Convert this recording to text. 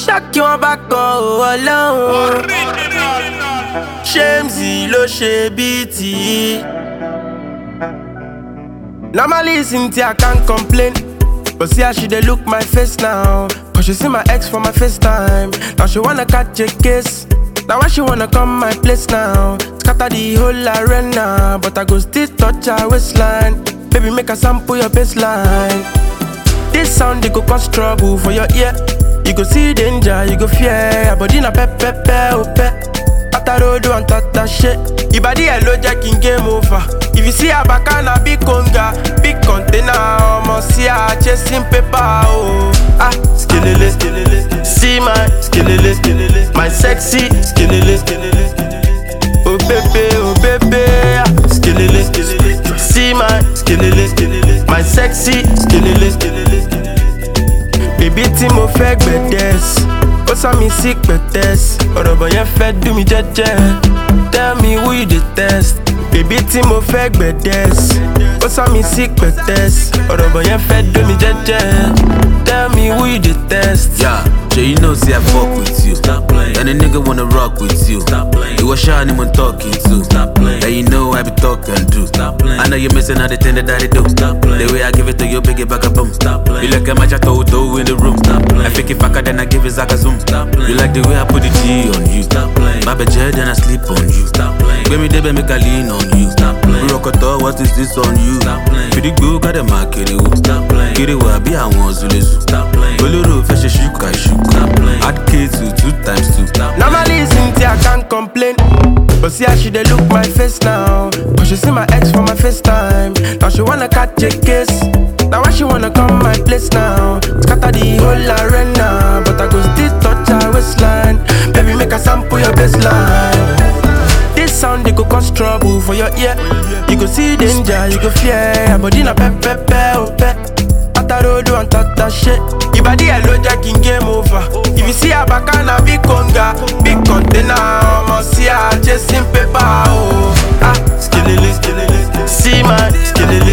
Shock you back alone. Shamesy lo she BT. Normally Cynthia I can't complain, but see how she dey look my face now. Cause she see my ex for my FaceTime. Now she wanna catch a kiss. Now why she wanna come my place now? Scatter the whole arena, but I go still touch her waistline. Baby make a sample your baseline. This sound they go cause trouble for your ear. You go see danger, you go fear. Your body na pepe oh pe. After road and tata shit. Your body hello jacking game over. If you see a bacana big conga, big container, almost see her chasing paper oh. Ah, skillele, see my skillele, my sexy skillele. Oh baby, ah, skillele, see my skillele, my sexy skillele. Baby tí mo fẹ́ gbẹ̀dẹ̀s, ó sá mi sí pẹ̀tẹ́s. Ọ̀rọ̀ bọ̀ yẹn fẹ́ dùn mí jẹ́jẹ́. Tell me who you detest. Baby tí mo fẹ́ gbẹ̀dẹ̀s, ó sá mi sí pẹ̀tẹ́s. Ọ̀rọ̀ bọ̀ yẹn fẹ́ dùn mí jẹ́jẹ́. Tell me who you detest. Yeah, sure you know see I fuck with you. Stop playing. And a nigga wanna rock with you. Stop playing. You was shy anyone talking to. Stop playing. Yeah, you know I be talking to. Stop playing. I know you're missing all the thing that I do. Stop playing. The way I give it to you, big it back a boom. Stop playing. You like a match I told in the room. Stop playing. I think if I could then I give it Zaka zoom. Stop playing. You like the way I put the G on you. Stop playing. My bed then I sleep on you. Stop playing. Baby they make a lean on you. Stop playing. Rock what is this on you? Stop playing. Pretty good got the market. Stop playing. Get it where I be I want to lose. Stop playing. Bolero fresh shuka. Stop playing. Add K to 2 times 2. Stop. Normally Cynthia I can't complain, but see how she dey look my face now. Cause she see my ex for my FaceTime. Now she wanna catch a kiss. Now why she wanna come my place now? Scatter the whole arena, but I go still touch her waistline. Baby make a sample your baseline. This sound they go cause trouble for your ear. You go see danger, you go fear. Your body na pepe oh pe. After road and tata shit. Your body hello jacking game over. If you see a bacana big conga, big container, almost see her chasing paper oh. Ah, skillele, see my skillele.